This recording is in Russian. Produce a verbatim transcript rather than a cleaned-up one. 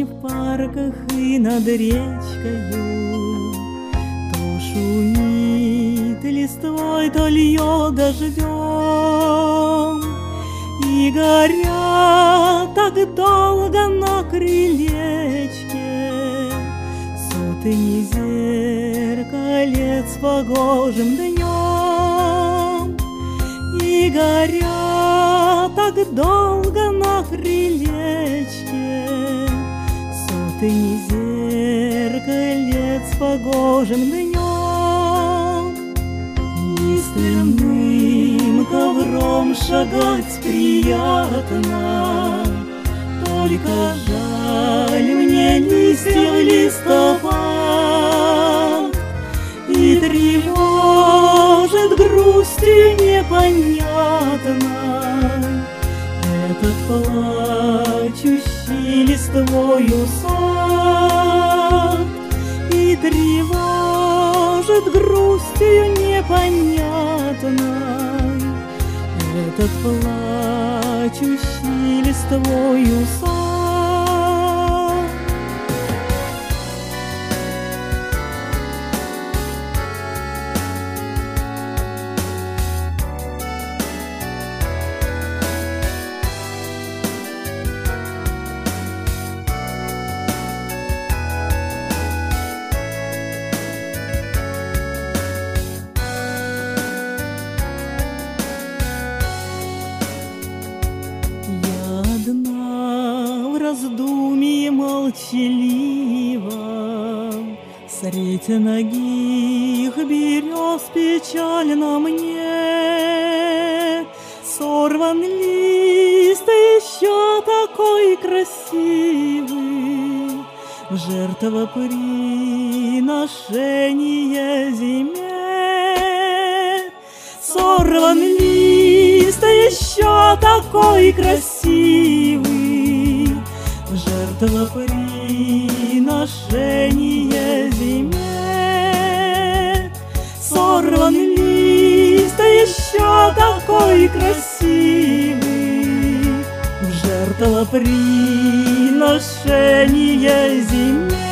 осень в парках и над речкою, то шумит листвой, то льет дождем, и горят так долго на крылечке сотни зеркалец с погожим днем, и горят так долго на крылечке сотни зеркалец с погожим днем. Лиственным ковром шагать приятно, только жаль мне листьев листопад, и тревожит грустью непонятной этот плачущий листвою сад, и тревожит грустью непонятной этот плачущий листвою сад. Раздумье молчаливо средь ногих берез печально мне сорван лист еще такой красивый в жертвоприношение зиме. Сорван лист еще такой красивый в жертвоприношение зиме. Сорван лист еще такой красивый в жертвоприношение зиме.